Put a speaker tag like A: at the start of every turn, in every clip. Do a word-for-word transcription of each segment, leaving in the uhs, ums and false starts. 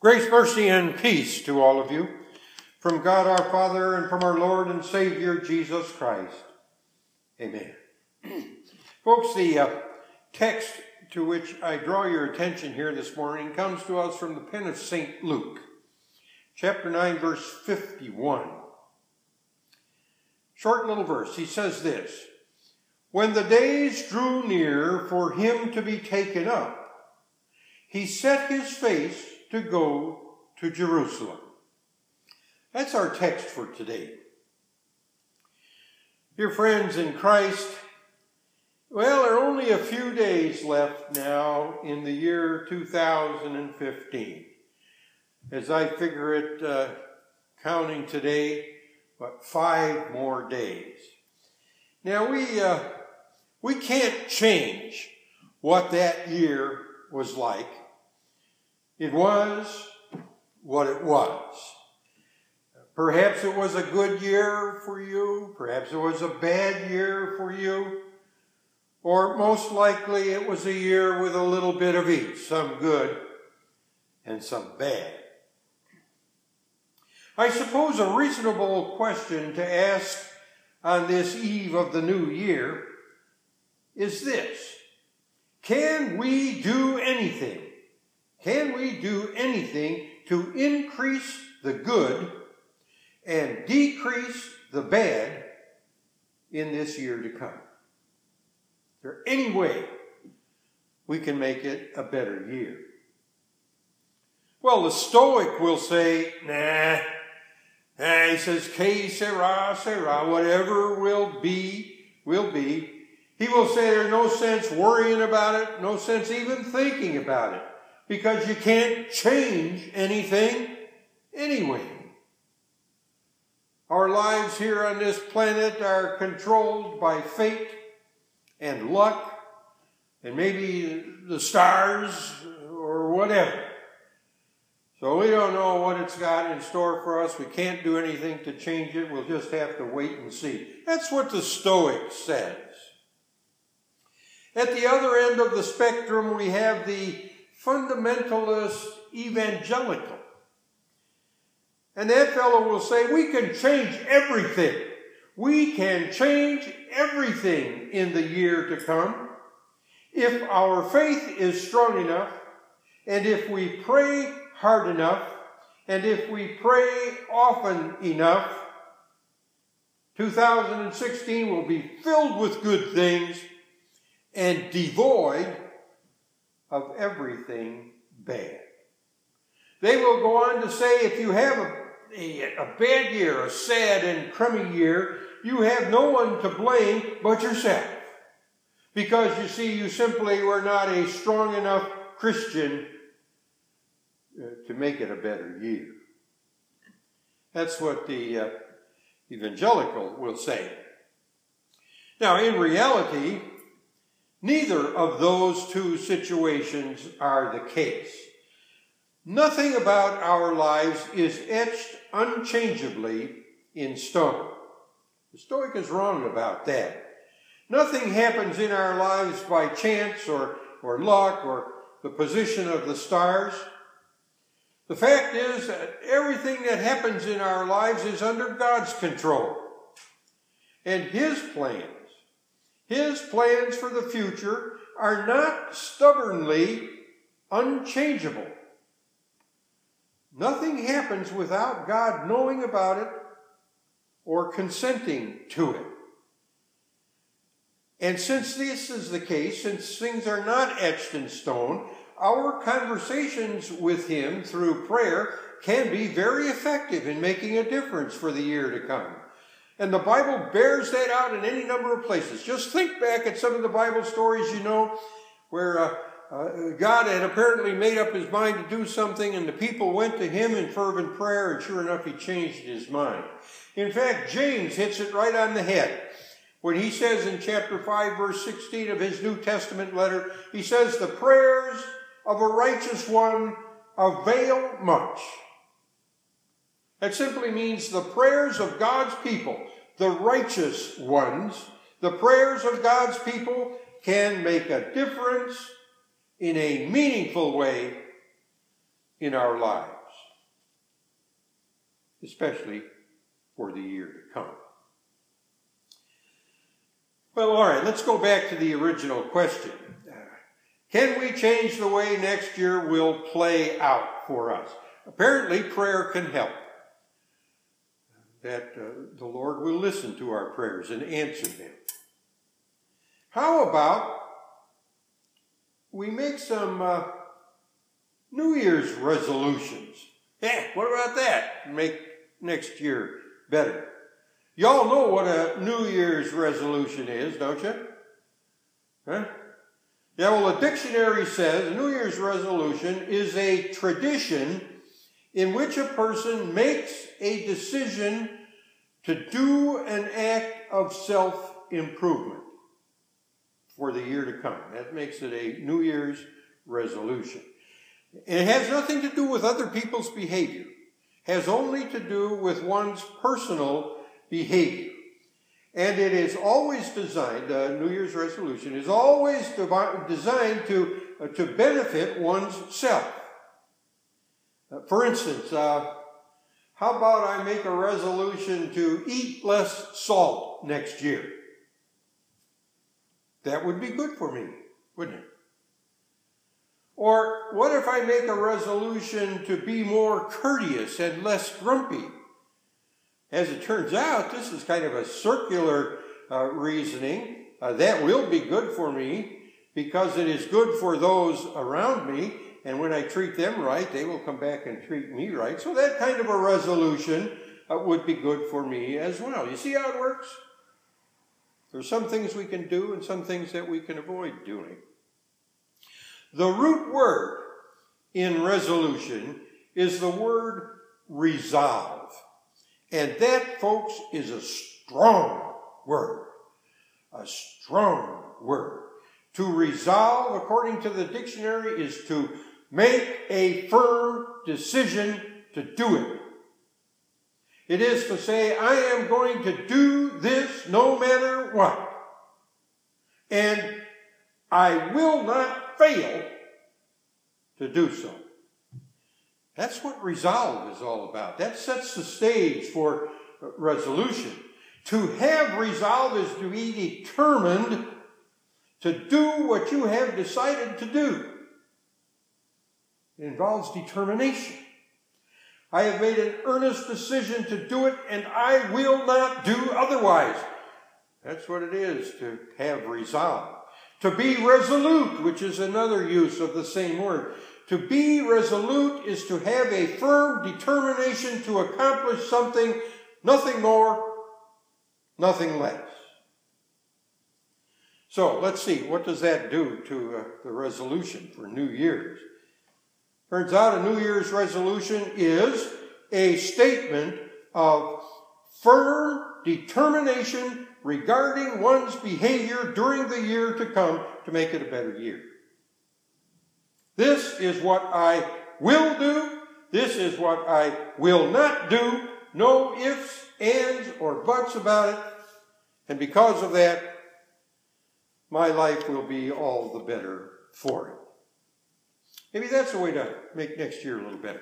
A: Grace, mercy, and peace to all of you from God our Father and from our Lord and Savior Jesus Christ. Amen. Folks, the uh, text to which I draw your attention here this morning comes to us from the pen of Saint Luke, chapter nine, verse fifty-one. Short little verse. He says this: "When the days drew near for him to be taken up, he set his face to go to Jerusalem." That's our text for today. Dear friends in Christ, well, there are only a few days left now in the year two thousand fifteen. As I figure it, uh, counting today, but five more days. Now, we, uh, we can't change what that year was like. It was what it was. Perhaps it was a good year for you. Perhaps it was a bad year for you. Or most likely it was a year with a little bit of each, some good and some bad. I suppose a reasonable question to ask on this eve of the new year is this: can we do anything? Can we do anything to increase the good and decrease the bad in this year to come? Is there any way we can make it a better year? Well, the Stoic will say, nah, nah, he says, que sera, sera, whatever will be, will be. He will say there's no sense worrying about it, no sense even thinking about it, because you can't change anything anyway. Our lives here on this planet are controlled by fate and luck and maybe the stars or whatever. So we don't know what it's got in store for us. We can't do anything to change it. We'll just have to wait and see. That's what the Stoic says. At the other end of the spectrum, we have the fundamentalist evangelical. And that fellow will say, we can change everything. We can change everything in the year to come if our faith is strong enough, and if we pray hard enough, and if we pray often enough. two thousand sixteen will be filled with good things and devoid of everything bad. They will go on to say, if you have a, a, a bad year, a sad and crummy year, you have no one to blame but yourself. Because, you see, you simply were not a strong enough Christian uh, to make it a better year. That's what the uh, evangelical will say. Now, in reality, neither of those two situations are the case. Nothing about our lives is etched unchangeably in stone. The Stoic is wrong about that. Nothing happens in our lives by chance or, or luck or the position of the stars. The fact is that everything that happens in our lives is under God's control. And His plans, His plans for the future are not stubbornly unchangeable. Nothing happens without God knowing about it or consenting to it. And since this is the case, since things are not etched in stone, our conversations with Him through prayer can be very effective in making a difference for the year to come. And the Bible bears that out in any number of places. Just think back at some of the Bible stories, you know, where uh, uh, God had apparently made up His mind to do something, and the people went to Him in fervent prayer, and sure enough, He changed His mind. In fact, James hits it right on the head when he says in chapter five, verse sixteen of his New Testament letter, he says, the prayers of a righteous one avail much. That simply means the prayers of God's people, the righteous ones, the prayers of God's people can make a difference in a meaningful way in our lives. especially for the year to come. Well, all right, let's go back to the original question. Can we change the way next year will play out for us? Apparently, prayer can help. That uh, the Lord will listen to our prayers and answer them. How about we make some uh, New Year's resolutions? Yeah, what about that? Make next year better. Y'all know what a New Year's resolution is, don't you? Huh? Yeah, well, the dictionary says a New Year's resolution is a tradition in which a person makes a decision to do an act of self-improvement for the year to come. That makes it a New Year's resolution. And it has nothing to do with other people's behavior. It has only to do with one's personal behavior. And it is always designed, the New Year's resolution is always designed to, uh, to benefit one's self. Uh, for instance, uh, how about I make a resolution to eat less salt next year? That would be good for me, wouldn't it? Or what if I make a resolution to be more courteous and less grumpy? As it turns out, this is kind of a circular uh, reasoning. Uh, that will be good for me because it is good for those around me. And when I treat them right, they will come back and treat me right. So that kind of a resolution uh, would be good for me as well. You see how it works? There are some things we can do and some things that we can avoid doing. The root word in resolution is the word resolve. And that, folks, is a strong word. A strong word. To resolve, according to the dictionary, is to make a firm decision to do it. It is to say, I am going to do this no matter what. And I will not fail to do so. That's what resolve is all about. That sets the stage for resolution. To have resolve is to be determined to do what you have decided to do. It involves determination. I have made an earnest decision to do it, and I will not do otherwise. That's what it is to have resolve. To be resolute, which is another use of the same word. To be resolute is to have a firm determination to accomplish something, nothing more, nothing less. So let's see, what does that do to uh, the resolution for New Year's? Turns out a New Year's resolution is a statement of firm determination regarding one's behavior during the year to come to make it a better year. This is what I will do. This is what I will not do. No ifs, ands, or buts about it. And because of that, my life will be all the better for it. Maybe that's a way to make next year a little better.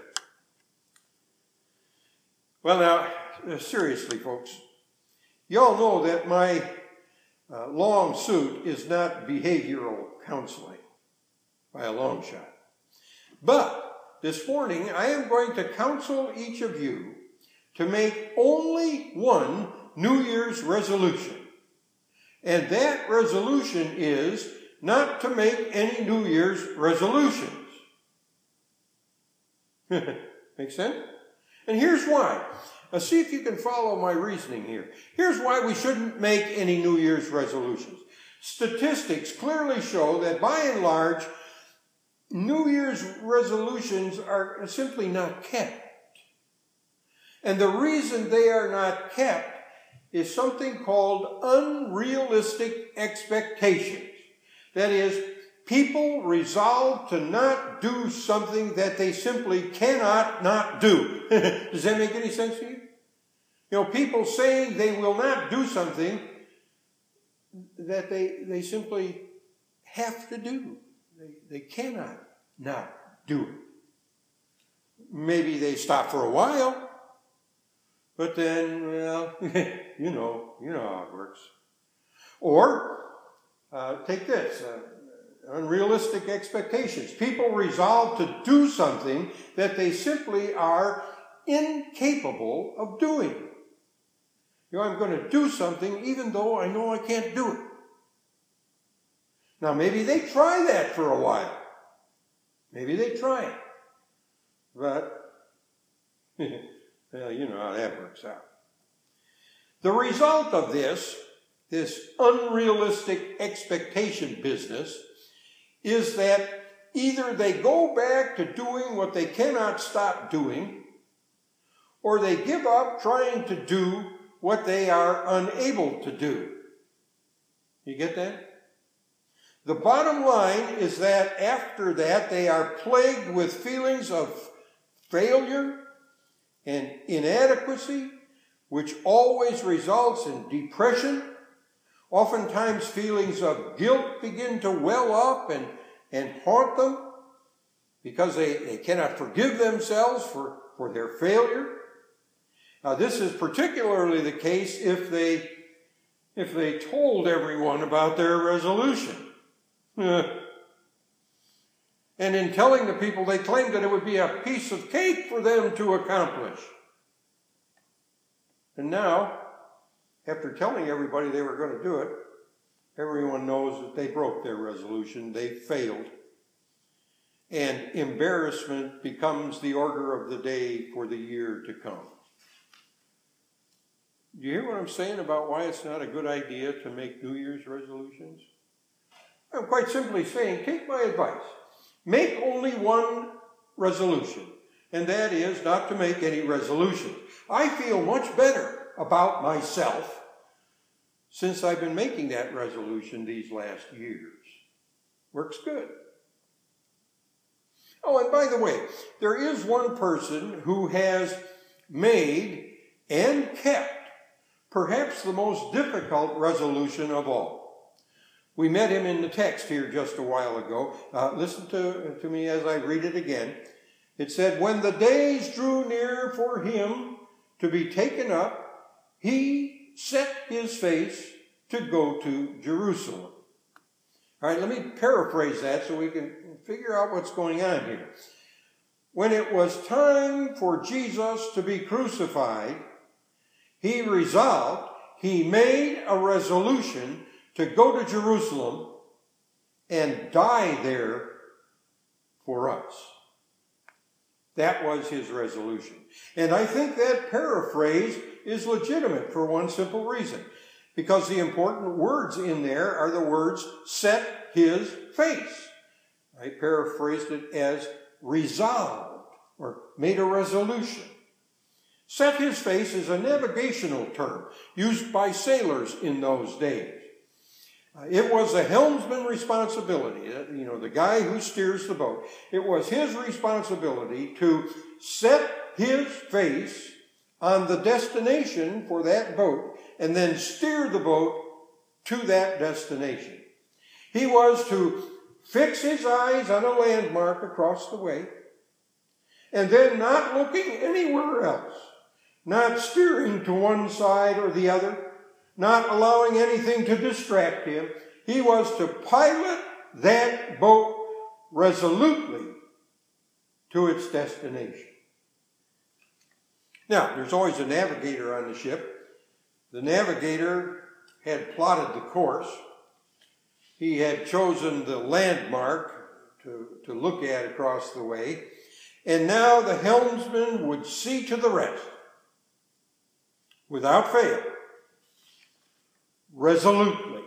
A: Well, now, seriously, folks, you all know that my uh, long suit is not behavioral counseling by a long shot. But this morning, I am going to counsel each of you to make only one New Year's resolution. And that resolution is not to make any New Year's resolutions. Make sense? And here's why. Now see if you can follow my reasoning here. Here's why we shouldn't make any New Year's resolutions. Statistics clearly show that by and large, New Year's resolutions are simply not kept. And the reason they are not kept is something called unrealistic expectations. That is, people resolve to not do something that they simply cannot not do. Does that make any sense to you? You know, people saying they will not do something that they, they simply have to do. They, they cannot not do it. Maybe they stop for a while, But then, well, you know, you know how it works. Or, uh, take this, uh, unrealistic expectations. People resolve to do something that they simply are incapable of doing. You know, I'm going to do something even though I know I can't do it. Now, maybe they try that for a while. Maybe they try it. But, well, you know how that works out. The result of this, this unrealistic expectation business, is that either they go back to doing what they cannot stop doing, or they give up trying to do what they are unable to do. You get that? The bottom line is that after that, they are plagued with feelings of failure and inadequacy, which always results in depression. Oftentimes, feelings of guilt begin to well up and, and haunt them because they, they cannot forgive themselves for, for their failure. Now, this is particularly the case if they, if they told everyone about their resolution. And in telling the people, they claimed that it would be a piece of cake for them to accomplish. And now, after telling everybody they were going to do it, everyone knows that they broke their resolution, they failed. And embarrassment becomes the order of the day for the year to come. Do you hear what I'm saying about why it's not a good idea to make New Year's resolutions? I'm quite simply saying, take my advice. Make only one resolution, and that is not to make any resolutions. I feel much better about myself since I've been making that resolution these last years. Works good. Oh, and by the way, there is one person who has made and kept perhaps the most difficult resolution of all. We met him in the text here just a while ago. Uh, listen to, to me as I read it again. It said, when the days drew near for him to be taken up, he set his face to go to Jerusalem. All right, let me paraphrase that so we can figure out what's going on here. When it was time for Jesus to be crucified, he resolved, he made a resolution to go to Jerusalem and die there for us. That was his resolution. And I think that paraphrase is legitimate for one simple reason. Because the important words in there are the words, set his face. I paraphrased it as resolved, or made a resolution. Set his face is a navigational term used by sailors in those days. It was the helmsman's responsibility, you know, the guy who steers the boat. It was his responsibility to set his face on the destination for that boat and then steer the boat to that destination. He was to fix his eyes on a landmark across the way and then not looking anywhere else, not steering to one side or the other, not allowing anything to distract him. He was to pilot that boat resolutely to its destination. Now, there's always a navigator on the ship. The navigator had plotted the course. He had chosen the landmark to, to look at across the way. And now the helmsman would see to the rest, without fail, resolutely.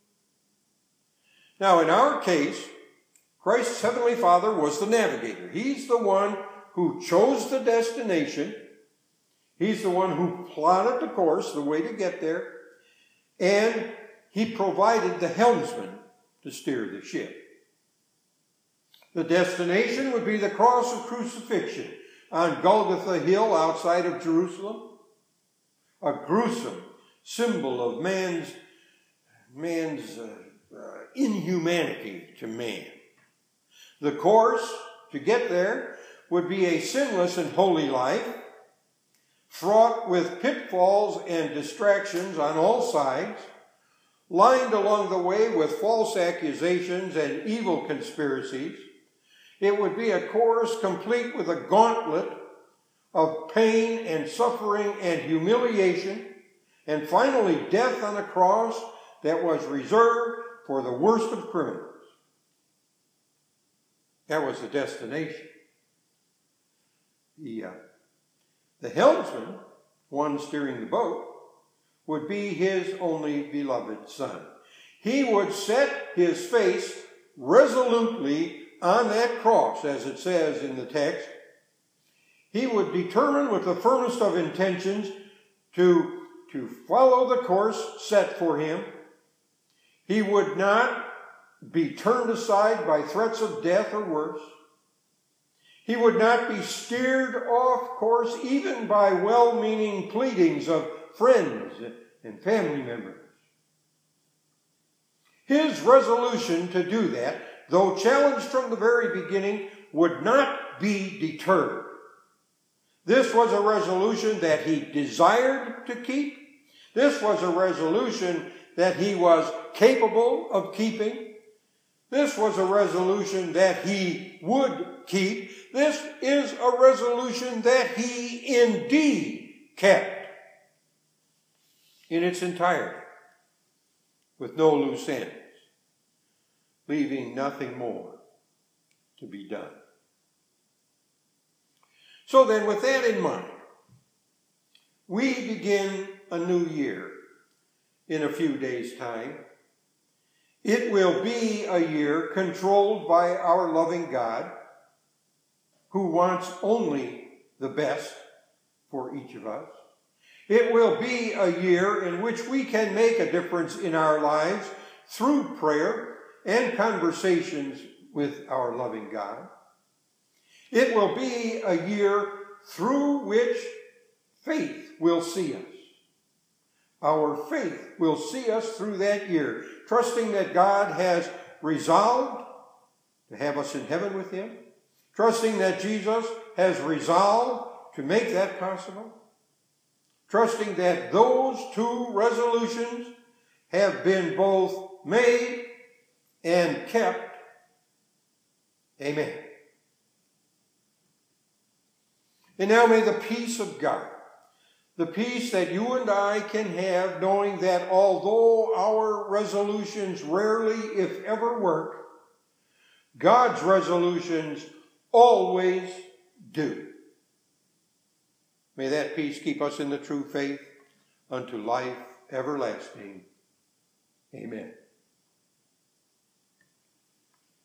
A: Now, in our case, Christ's Heavenly Father was the navigator. He's the one who chose the destination. He's the one who plotted the course, the way to get there. And he provided the helmsman to steer the ship. The destination would be the cross of crucifixion on Golgotha Hill outside of Jerusalem. A gruesome symbol of man's, man's uh, uh, inhumanity to man. The course to get there would be a sinless and holy life, fraught with pitfalls and distractions on all sides, lined along the way with false accusations and evil conspiracies. It would be a course complete with a gauntlet of pain and suffering and humiliation, and finally death on a cross that was reserved for the worst of criminals. That was the destination. The, uh, the helmsman, one steering the boat, would be his only beloved son. He would set his face resolutely on that cross, as it says in the text. He would determine with the firmest of intentions to, to follow the course set for him. He would not be turned aside by threats of death or worse. He would not be steered off course even by well-meaning pleadings of friends and family members. His resolution to do that, though challenged from the very beginning, would not be deterred. This was a resolution that he desired to keep. This was a resolution that he was capable of keeping. This was a resolution that he would keep. This is a resolution that he indeed kept in its entirety, with no loose ends, leaving nothing more to be done. So then, with that in mind, we begin a new year in a few days' time. It will be a year controlled by our loving God, who wants only the best for each of us. It will be a year in which we can make a difference in our lives through prayer and conversations with our loving God. It will be a year through which faith will see us. Our faith will see us through that year, trusting that God has resolved to have us in heaven with him, trusting that Jesus has resolved to make that possible, trusting that those two resolutions have been both made and kept. Amen. And now may the peace of God, the peace that you and I can have, knowing that although our resolutions rarely, if ever, work, God's resolutions always do. May that peace keep us in the true faith unto life everlasting. Amen.